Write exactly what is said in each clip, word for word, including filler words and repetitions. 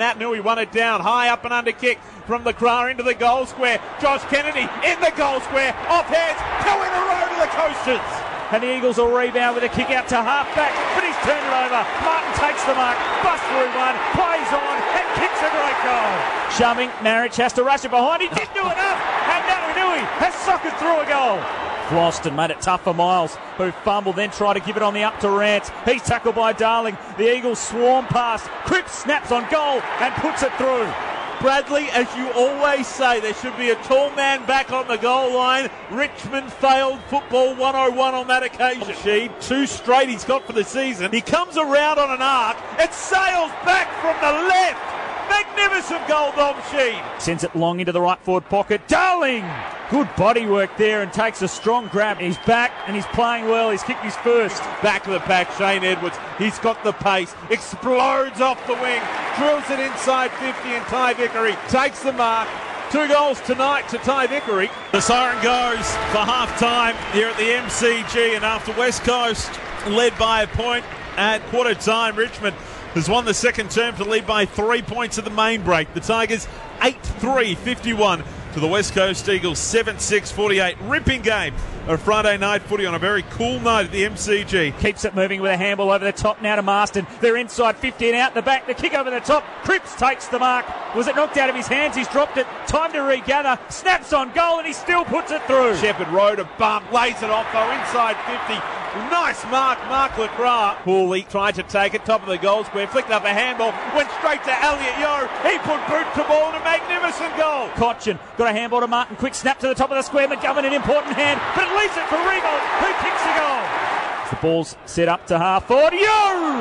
Nat Nui won it down, high up and under kick from the Cra into the goal square. Josh Kennedy in the goal square, off hands, two in a row to the Coasters. And the Eagles will rebound with a kick out to half-back, but he's turned it over. Martin takes the mark, busts through one, plays on, and kicks a great goal. Shoving, Marich has to rush it behind. He didn't do enough, and Nui has socked through a goal. Floston made it tough for Miles, who fumbled, then tried to give it on the up to Rance. He's tackled by Darling. The Eagles swarm past. Cripps snaps on goal and puts it through. Bradley, as you always say, there should be a tall man back on the goal line. Richmond failed football one oh one on that occasion. Sheed, two straight he's got for the season. He comes around on an arc. It sails back from the left. Magnificent goal, Dom Sheed. Sends it long into the right forward pocket. Darling! Good body work there and takes a strong grab. He's back and he's playing well. He's kicked his first. Back of the pack, Shane Edwards. He's got the pace. Explodes off the wing. Drills it inside fifty, and Ty Vickery takes the mark. Two goals tonight to Ty Vickery. The siren goes for half-time here at the M C G, and after West Coast led by a point at quarter time, Richmond has won the second term to lead by three points at the main break. The Tigers eight three fifty-one to the West Coast Eagles seven six forty-eight. Ripping game of Friday night footy on a very cool night at the M C G. Keeps it moving with a handball over the top now to Marston. They're inside fifty and out the back. The kick over the top. Cripps takes the mark. Was it knocked out of his hands? He's dropped it. Time to regather. Snaps on goal and he still puts it through. Shepherd rode a bump. Lays it off though inside fifty. Nice mark, Mark LeCras. Pooley tried to take it, top of the goal square, flicked up a handball, went straight to Elliot Yeo. He put boot to ball and a magnificent goal. Cochin got a handball to Martin. Quick snap to the top of the square. McGovern, an important hand, but it leaves it for Riebold, who kicks the goal. The ball's set up to half forward. Yeo!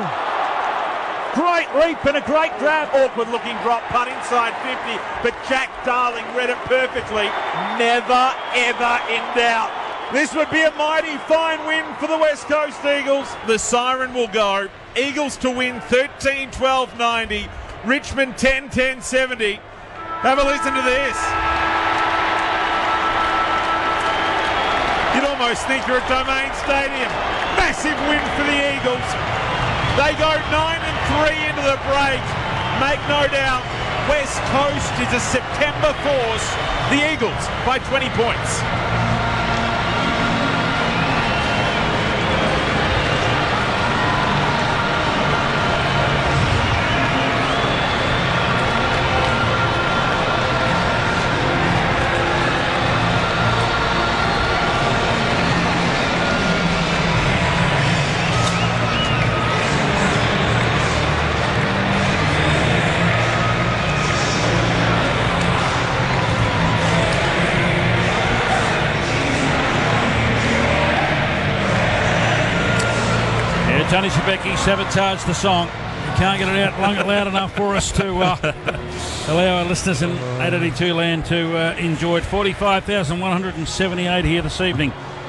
Great leap and a great grab. Awkward looking drop punt inside fifty, but Jack Darling read it perfectly. Never ever in doubt. This would be a mighty fine win for the West Coast Eagles. The siren will go. Eagles to win thirteen twelve ninety. Richmond ten ten seventy. Have a listen to this. You'd almost think you're at Domain Stadium. Massive win for the Eagles. They go nine and three into the break. Make no doubt, West Coast is a September force. The Eagles by twenty points. Tony Shebeki sabotaged the song. He can't get it out loud, loud enough for us to uh, allow our listeners in eight eighty-two land to uh, enjoy it. forty-five thousand one hundred seventy-eight here this evening